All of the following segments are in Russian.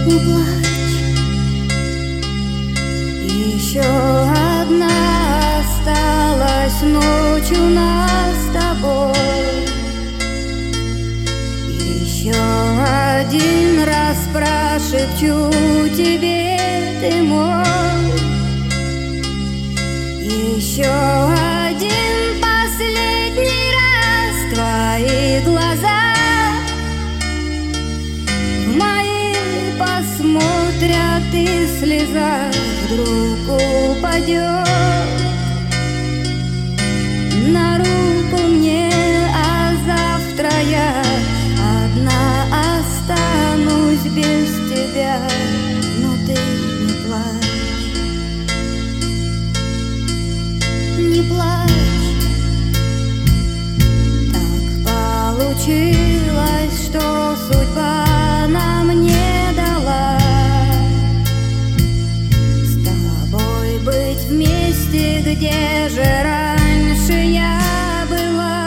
Не плачь, еще одна осталась ночь у нас с тобой. Еще один раз прошепчу тебе, ты мой. Еще один последний раз твои глаза в мои посмотрят, и слеза вдруг упадет на руку мне, а завтра я одна останусь без тебя. Но ты не плачь, не плачь. Так получилось, что судьба нам не дала с тобой быть вместе, где же раньше я была.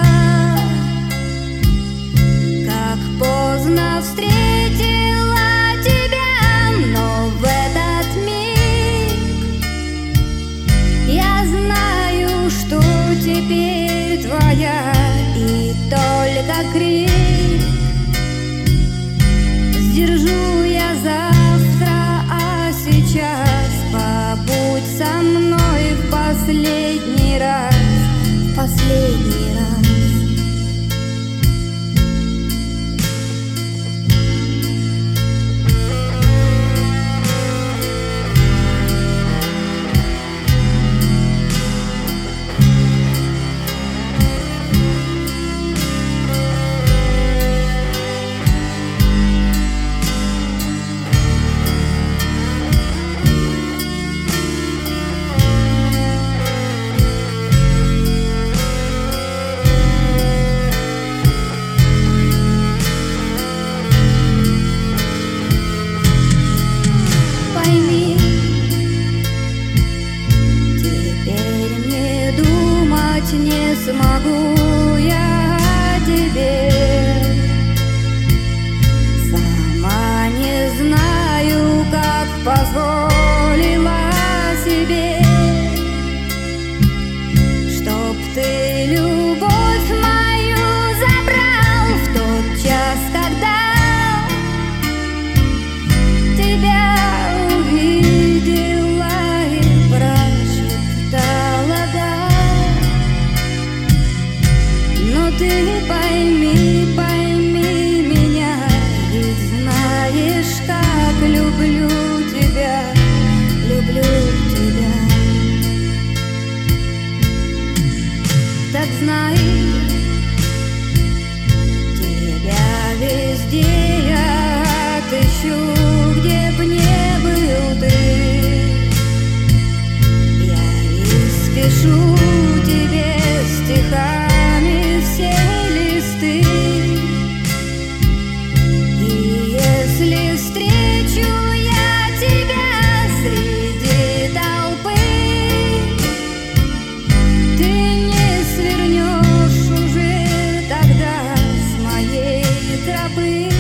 Как поздно встретила тебя, но в этот миг я знаю, что теперь твоя, и только крик сдержу я завтра, а сейчас побудь со мной в последний раз, в последний раз. Не смогу я о тебе, сама не знаю, как позволила себе, чтоб ты любовь мою забрал в тот час, когда тебя увидела и прошептала «да». Но ты пойми, пойми меня, ведь знаешь, как люблю тебя, люблю тебя. Так знай, тебя везде я отыщу, где б не был ты. Я испишу тебе стихами все листы, и если встречу я тебя среди толпы, ты не свернешь уже тогда с моей тропы.